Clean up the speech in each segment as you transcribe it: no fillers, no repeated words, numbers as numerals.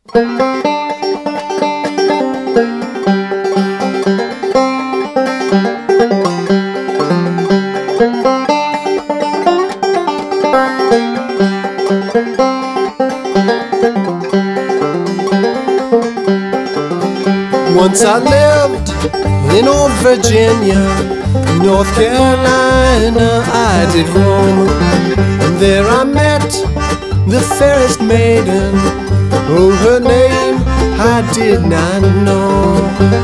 Once I lived in old Virginia, North Carolina I did roam, and there I met the fairest maiden. Oh, her name I did not know.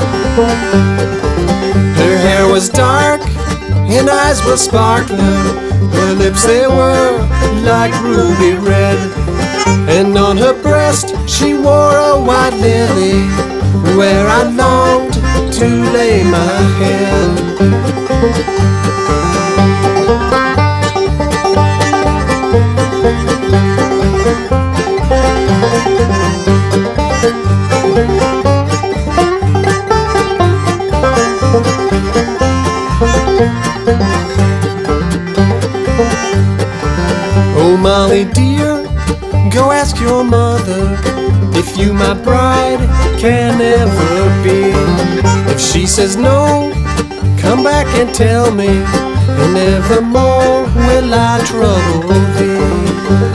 Her hair was dark and eyes were sparkling, her lips they were like ruby red, and on her breast she wore a white lily, where I longed to lay my head. Oh, Molly dear, go ask your mother if you my bride can ever be. If she says no, come back and tell me, and nevermore will I trouble thee.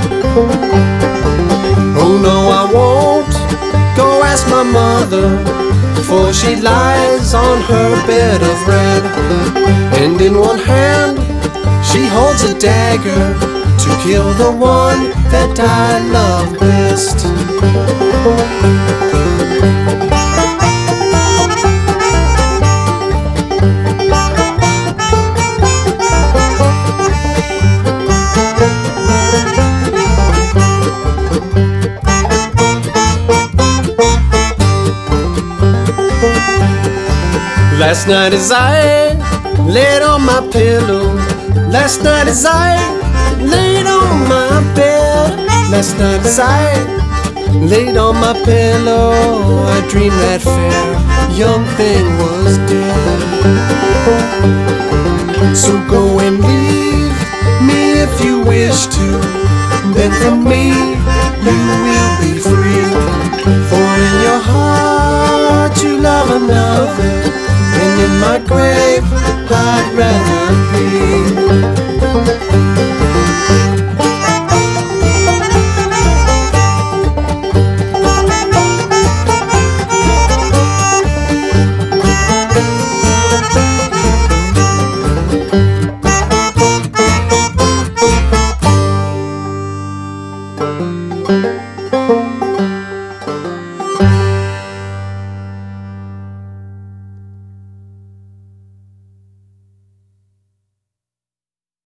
Oh no, I won't go ask my mother, for she lies on her bed of red, and in one hand she holds a dagger to kill the one that I love best. Last night as I laid on my pillow, last night as I laid on my bed, last night as I laid on my pillow, I dreamed that fair young thing was dead. So go and leave me if you wish to, then from me